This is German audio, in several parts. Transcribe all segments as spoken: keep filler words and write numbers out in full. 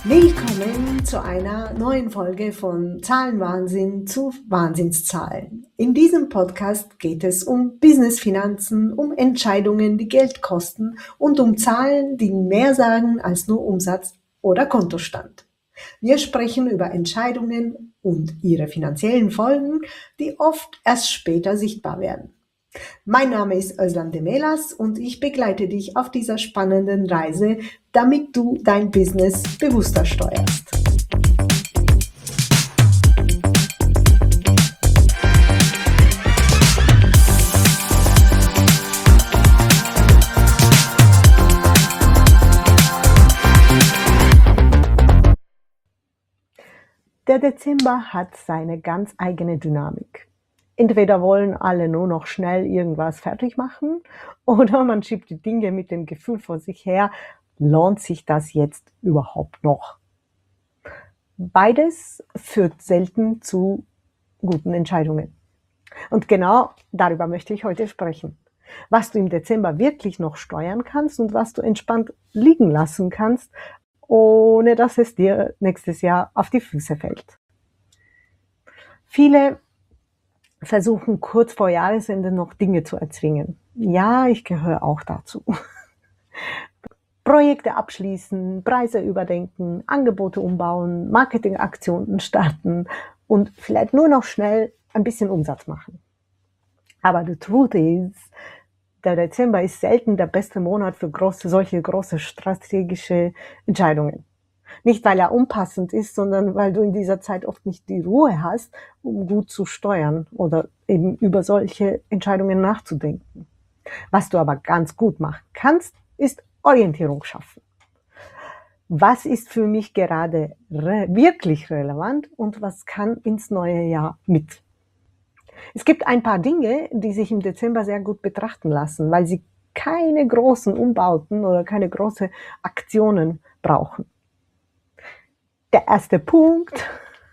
Willkommen zu einer neuen Folge von Zahlenwahnsinn zu Wahnsinnszahlen. In diesem Podcast geht es um Business-Finanzen, um Entscheidungen, die Geld kosten und um Zahlen, die mehr sagen als nur Umsatz oder Kontostand. Wir sprechen über Entscheidungen und ihre finanziellen Folgen, die oft erst später sichtbar werden. Mein Name ist Özlem Demelas und ich begleite dich auf dieser spannenden Reise, damit du dein Business bewusster steuerst. Der Dezember hat seine ganz eigene Dynamik. Entweder wollen alle nur noch schnell irgendwas fertig machen oder man schiebt die Dinge mit dem Gefühl vor sich her, lohnt sich das jetzt überhaupt noch? Beides führt selten zu guten Entscheidungen. Und genau darüber möchte ich heute sprechen. Was du im Dezember wirklich noch steuern kannst und was du entspannt liegen lassen kannst, ohne dass es dir nächstes Jahr auf die Füße fällt. Viele versuchen kurz vor Jahresende noch Dinge zu erzwingen. Ja, ich gehöre auch dazu. Projekte abschließen, Preise überdenken, Angebote umbauen, Marketingaktionen starten und vielleicht nur noch schnell ein bisschen Umsatz machen. Aber the truth is, der Dezember ist selten der beste Monat für große, solche große strategische Entscheidungen. Nicht, weil er unpassend ist, sondern weil du in dieser Zeit oft nicht die Ruhe hast, um gut zu steuern oder eben über solche Entscheidungen nachzudenken. Was du aber ganz gut machen kannst, ist Orientierung schaffen. Was ist für mich gerade re- wirklich relevant und was kann ins neue Jahr mit? Es gibt ein paar Dinge, die sich im Dezember sehr gut betrachten lassen, weil sie keine großen Umbauten oder keine großen Aktionen brauchen. Der erste Punkt,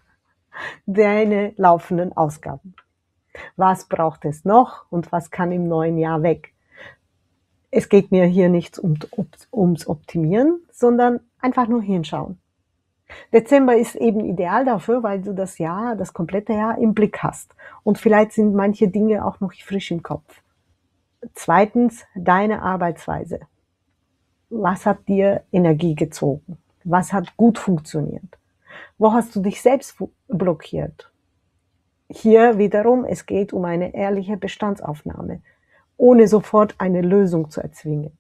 deine laufenden Ausgaben. Was braucht es noch und was kann im neuen Jahr weg? Es geht mir hier nicht um, ums Optimieren, sondern einfach nur hinschauen. Dezember ist eben ideal dafür, weil du das Jahr, das komplette Jahr im Blick hast. Und vielleicht sind manche Dinge auch noch frisch im Kopf. Zweitens, deine Arbeitsweise. Was hat dir Energie gezogen? Was hat gut funktioniert? Wo hast du dich selbst blockiert? Hier wiederum, es geht um eine ehrliche Bestandsaufnahme, ohne sofort eine Lösung zu erzwingen.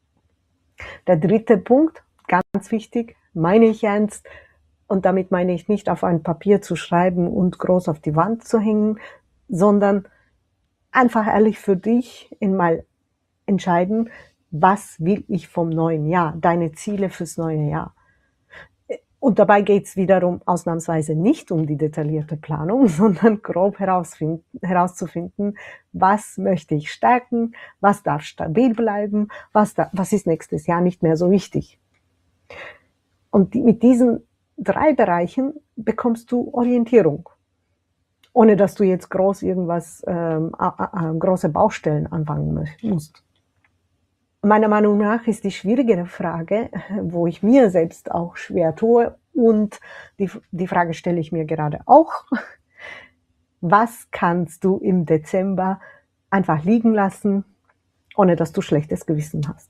Der dritte Punkt, ganz wichtig, meine ich ernst, und damit meine ich nicht auf ein Papier zu schreiben und groß auf die Wand zu hängen, sondern einfach ehrlich für dich einmal entscheiden, was will ich vom neuen Jahr, deine Ziele fürs neue Jahr. Und dabei geht es wiederum ausnahmsweise nicht um die detaillierte Planung, sondern grob herauszufinden, was möchte ich stärken, was darf stabil bleiben, was, da, was ist nächstes Jahr nicht mehr so wichtig. Und die, mit diesen drei Bereichen bekommst du Orientierung, ohne dass du jetzt groß irgendwas, ähm, äh, äh, große Baustellen anfangen musst. Meiner Meinung nach ist die schwierigere Frage, wo ich mir selbst auch schwer tue, und die, die Frage stelle ich mir gerade auch: Was kannst du im Dezember einfach liegen lassen, ohne dass du schlechtes Gewissen hast?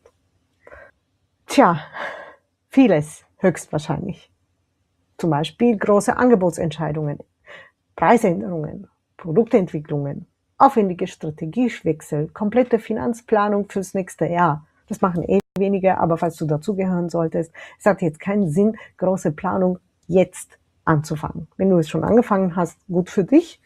Tja, vieles höchstwahrscheinlich. Zum Beispiel große Angebotsentscheidungen, Preisänderungen, Produktentwicklungen, aufwendige Strategiewechsel, komplette Finanzplanung fürs nächste Jahr. Das machen eh wenige, aber falls du dazugehören solltest, es hat jetzt keinen Sinn, große Planung jetzt anzufangen. Wenn du es schon angefangen hast, gut für dich,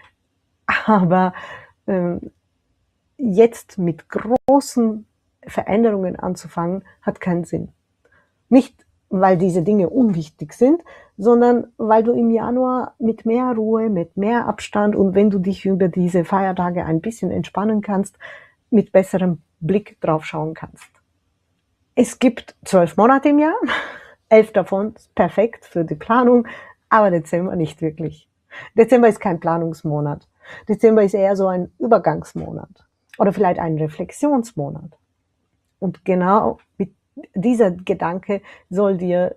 aber äh, jetzt mit großen Veränderungen anzufangen, hat keinen Sinn. Nicht, weil diese Dinge unwichtig sind, sondern weil du im Januar mit mehr Ruhe, mit mehr Abstand und wenn du dich über diese Feiertage ein bisschen entspannen kannst, mit besserem Blick drauf schauen kannst. Es gibt zwölf Monate im Jahr, elf davon perfekt für die Planung, aber Dezember nicht wirklich. Dezember ist kein Planungsmonat. Dezember ist eher so ein Übergangsmonat oder vielleicht ein Reflexionsmonat. Und genau mit dieser Gedanke soll dir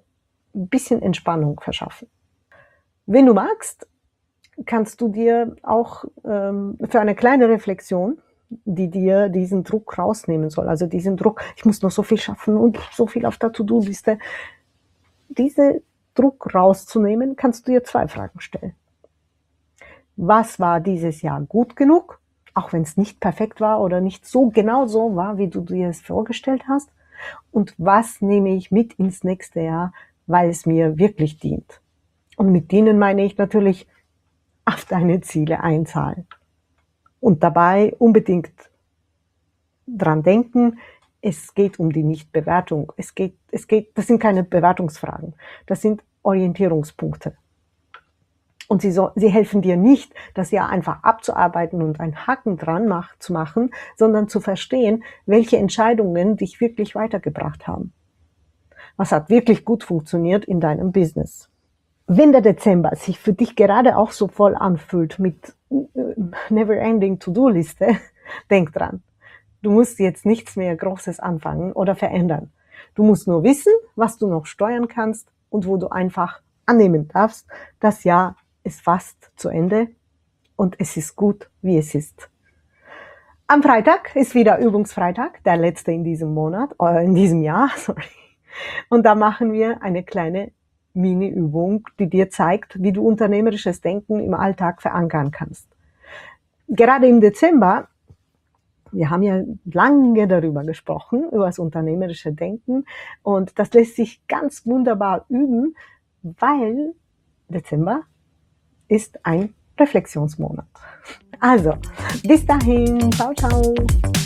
ein bisschen Entspannung verschaffen. Wenn du magst, kannst du dir auch ähm, für eine kleine Reflexion, die dir diesen Druck rausnehmen soll, also diesen Druck, ich muss noch so viel schaffen und so viel auf der To-Do-Liste, diese Druck rauszunehmen, kannst du dir zwei Fragen stellen. Was war dieses Jahr gut genug, auch wenn es nicht perfekt war oder nicht so genau so war, wie du dir es vorgestellt hast? Und was nehme ich mit ins nächste Jahr, weil es mir wirklich dient? Und mit dienen meine ich natürlich auf deine Ziele einzahlen. Und dabei unbedingt dran denken, es geht um die Nichtbewertung. Es geht, es geht, das sind keine Bewertungsfragen, das sind Orientierungspunkte. Und sie, so, sie helfen dir nicht, das Jahr einfach abzuarbeiten und einen Haken dran mach, zu machen, sondern zu verstehen, welche Entscheidungen dich wirklich weitergebracht haben. Was hat wirklich gut funktioniert in deinem Business? Wenn der Dezember sich für dich gerade auch so voll anfühlt mit Never-Ending To-Do-Liste, denk dran, du musst jetzt nichts mehr Großes anfangen oder verändern. Du musst nur wissen, was du noch steuern kannst und wo du einfach annehmen darfst, das Jahr ist fast zu Ende und es ist gut, wie es ist. Am Freitag ist wieder Übungsfreitag, der letzte in diesem Monat, äh, in diesem Jahr, sorry. Und da machen wir eine kleine Mini-Übung, die dir zeigt, wie du unternehmerisches Denken im Alltag verankern kannst. Gerade im Dezember, wir haben ja lange darüber gesprochen, über das unternehmerische Denken, und das lässt sich ganz wunderbar üben, weil Dezember ist ein Reflexionsmonat. Also, bis dahin, ciao, ciao.